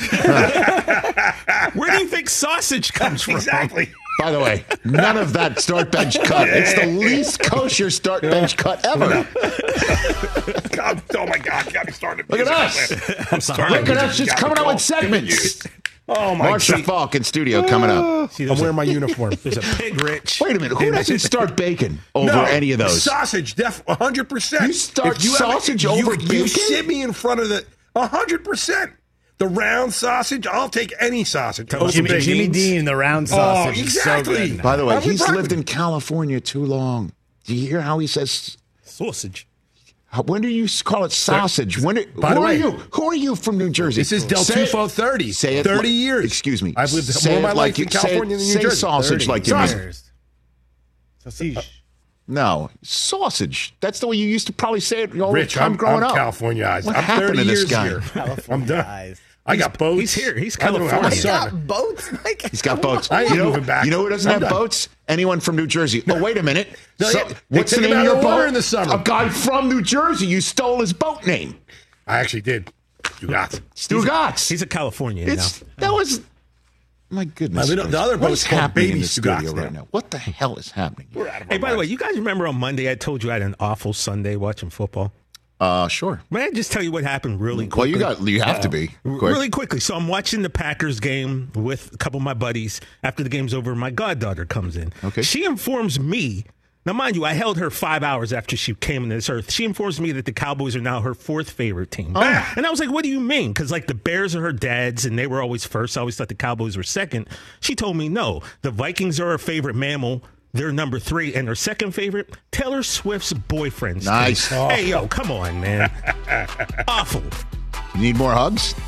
Where do you think sausage comes from? Exactly. By the way, none of that start bench cut. It's the least kosher start bench cut ever. God, oh, my God. Got me started. Look at us. I'm starting. Look at us just coming out with segments. Oh, my Marshall God. Falk in studio coming up. See, I'm there's, a, wearing my uniform. there's a pig rich. Wait a minute. Who doesn't start bacon over No, any of those? Sausage, def one hundred percent. You start sausage over you, bacon? You sit me in front of the one hundred percent. The round sausage, I'll take any sausage. over Jimmy, bacon. Jimmy Dean, the round sausage. Oh, is so exactly. good. By the way, I'm with he's Brockman. lived in California too long. Do you hear how he says? Sausage. how- When do you call it sausage? When? Do, By who the are way- you? Who are you from New Jersey? This is Del Say it- Tufo thirty. Say it. thirty like- years. Excuse me. I've lived Say more of it my like life you- in say it- California than New say Jersey. sausage like you mean. Sausage. Sausage. No, sausage. That's the way you used to probably say it all Rich, the time I'm, growing I'm up. Californiaized. What I'm happened thirty to this years guy? here. California I'm done. guys. I got boats. He's here. He's I don't know how my California. son- Got boats, Mike. He's got boats. I ain't you know, moving back. You know who doesn't I'm have done. boats? Anyone from New Jersey. Oh, wait a minute. No, So- yeah, they what's take the him name out of of your the water boat? in the summer. A guy from New Jersey. You stole his boat name. I actually did. You got. Stugotz. He's a Californian It's now. that was. My goodness. I mean, the gracious. other what boat's is called happening in Baby the studio Stugotz right now. now? What the hell is happening? We're out of Hey, our by the way, minds. you guys remember on Monday I told you I had an awful Sunday watching football? Uh, sure. May I just tell you what happened really Well, quickly? you got. You have to be quick. Really quickly. So I'm watching the Packers game with a couple of my buddies. After the game's over, my goddaughter comes in. Okay. She informs me. Now, mind you, I held her five hours after she came into this earth. She informs me that the Cowboys are now her fourth favorite team. Oh. And I was like, what do you mean? Because, like, the Bears are her dad's, and they were always first. I always thought the Cowboys were second. She told me, no, the Vikings are her favorite mammal. They're number three. And her second favorite, Taylor Swift's boyfriend's team. Nice. Oh. Hey, yo, come on, man. Awful. You need more hugs?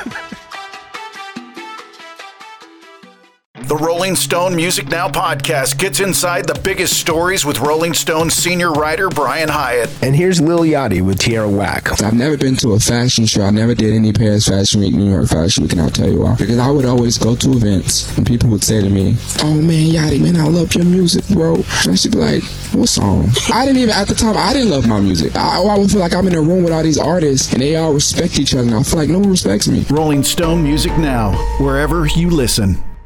The Rolling Stone Music Now podcast gets inside the biggest stories with Rolling Stone senior writer Brian Hyatt. And here's Lil Yachty with Tierra Whack. I've never been to a fashion show. I never did any Paris Fashion Week, New York Fashion Week, and I'll tell you why. Because I would always go to events and people would say to me, oh man, Yachty, man, I love your music, bro. And I should be like, what song? I didn't even, at the time, I didn't love my music. I, I would feel like I'm in a room with all these artists and they all respect each other, and I feel like no one respects me. Rolling Stone Music Now, wherever you listen.